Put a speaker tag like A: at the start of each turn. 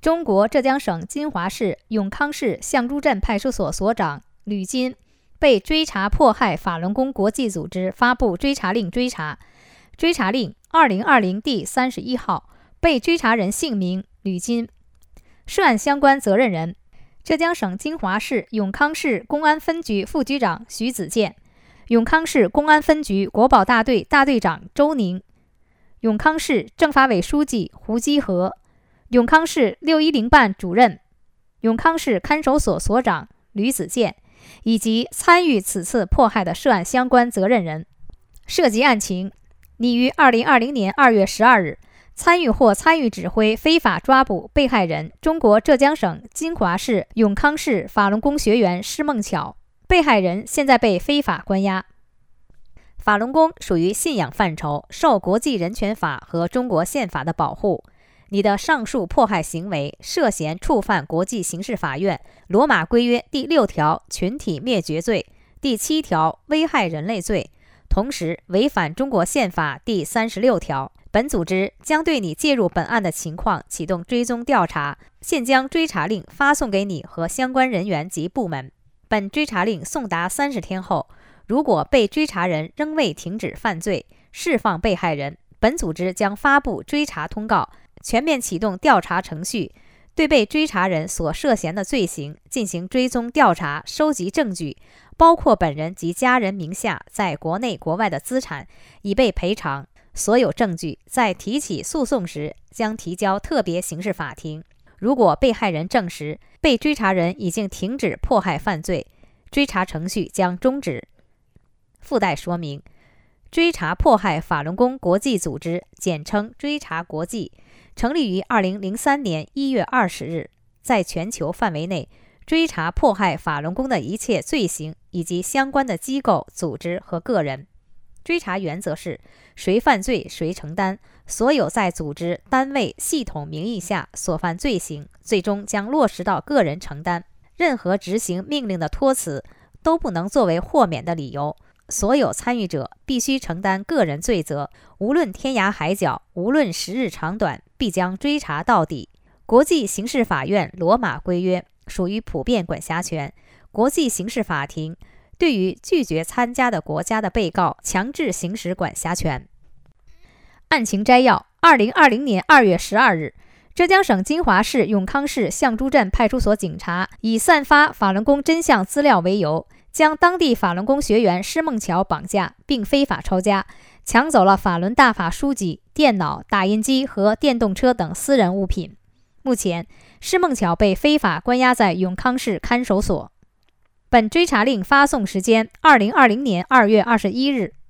A: 中国浙江省金华市永康市象珠镇派出所所长吕金被追查迫害法轮功国际组织发布追查令追查。追查令2020第31号，被追查人姓名吕金，涉案相关责任人浙江省金华市永康市公安分局副局长徐子健，永康市公安分局国保大队大队长周宁，永康市政法委书记胡基和，永康市610办主任、永康市看守所所长吕子健，以及参与此次迫害的涉案相关责任人。涉及案情，拟于2020年2月12日参与或参与指挥非法抓捕被害人中国浙江省金华市永康市法轮功学员施梦巧，被害人现在被非法关押。法轮功属于信仰范畴，受国际人权法和中国宪法的保护。你的上述迫害行为涉嫌触犯国际刑事法院罗马规约第6条群体灭绝罪、第7条危害人类罪，同时违反中国宪法第36条。本组织将对你介入本案的情况启动追踪调查，现将追查令发送给你和相关人员及部门。本追查令送达30天后，如果被追查人仍未停止犯罪，释放被害人，本组织将发布追查通告，全面启动调查程序，对被追查人所涉嫌的罪行进行追踪调查，收集证据，包括本人及家人名下在国内国外的资产，以备赔偿。所有证据在提起诉讼时将提交特别刑事法庭。如果被害人证实被追查人已经停止迫害犯罪，追查程序将终止。附带说明：追查迫害法轮功国际组织，简称追查国际，成立于2003年1月20日，在全球范围内追查迫害法轮功的一切罪行以及相关的机构、组织和个人。追查原则是谁犯罪谁承担，所有在组织、单位、系统名义下所犯罪行，最终将落实到个人承担。任何执行命令的托辞都不能作为豁免的理由。所有参与者必须承担个人罪责，无论天涯海角，无论时日长短，必将追查到底。国际刑事法院罗马规约属于普遍管辖权，国际刑事法庭对于拒绝参加的国家的被告强制行使管辖权。案情摘要：2020年2月12日，浙江省金华市永康市象珠镇派出所警察以散发法轮功真相资料为由，将当地法轮功学员施梦巧绑架，并非法抄家，抢走了法轮大法书籍、电脑、打印机和电动车等私人物品。目前，施梦巧被非法关押在永康市看守所。本追查令发送时间：2020年2月21日。